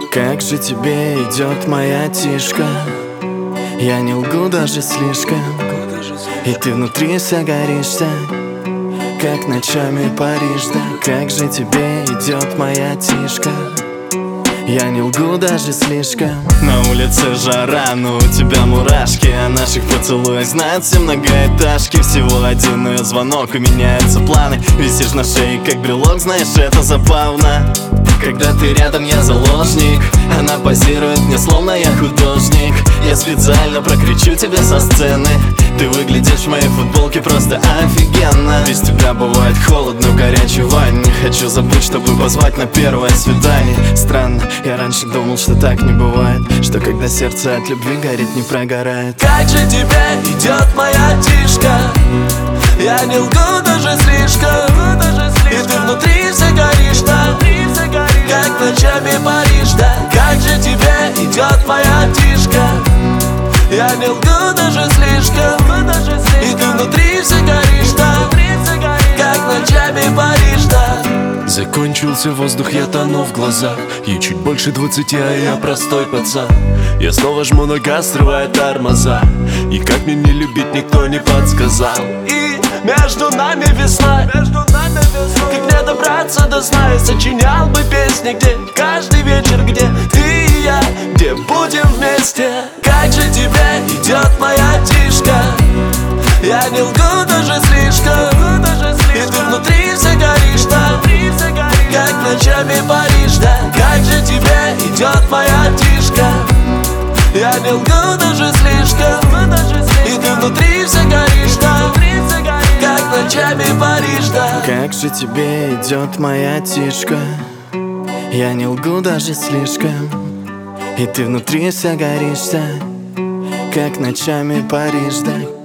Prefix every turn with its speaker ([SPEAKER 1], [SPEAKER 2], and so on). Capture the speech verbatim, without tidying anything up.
[SPEAKER 1] Как же тебе идет моя тишка? Я не лгу даже слишком. И ты внутри вся горишься, как ночами Париж, да. Как же тебе идет моя тишка? Я не лгу даже слишком. На улице жара, но у тебя мурашки. О наших поцелуях знают все многоэтажки. Всего один ее звонок, и меняются планы. Висишь на шее, как брелок, знаешь, это забавно. Когда ты рядом, я заложник. Она позирует мне, словно я художник. Я специально прокричу тебя со сцены. Ты выглядишь в моей футболке просто офигенно. Без тебя бывает холодно в горячей ванне. Хочу забыть, чтобы позвать на первое свидание. Странно, я раньше думал, что так не бывает, что когда сердце от любви горит, не прогорает.
[SPEAKER 2] Как же тебе идет моя тишка? Я не лгу даже слишком. И ты внутри все горишь, да, как ночами Париж, да. Как же тебе идет моя тишка? Я не лгу даже слишком. И ты внутри все горишь, да, как ночами Париж, да.
[SPEAKER 3] Закончился воздух, я тону в глазах. Ей чуть больше двадцати, а я простой пацан. Я снова жму на газ, срывая тормоза. И как мне не любить, никто не подсказал.
[SPEAKER 2] И между нами весна, как мне добраться до сна? Я сочинял бы песни, где каждый вечер, где ты и я, где будем вместе. Как же тебе идет моя тишка? Я не лгу даже слишком. И ты внутри все горишь, да, как ночами Париж, да. Как же тебе идет моя тишка? Я не лгу даже слишком. И ты внутри все горишь, да, как ночами Париж, да.
[SPEAKER 1] Как же тебе идет моя тишка? Я не лгу даже слишком. И ты внутри вся горишься, как ночами Париж, да.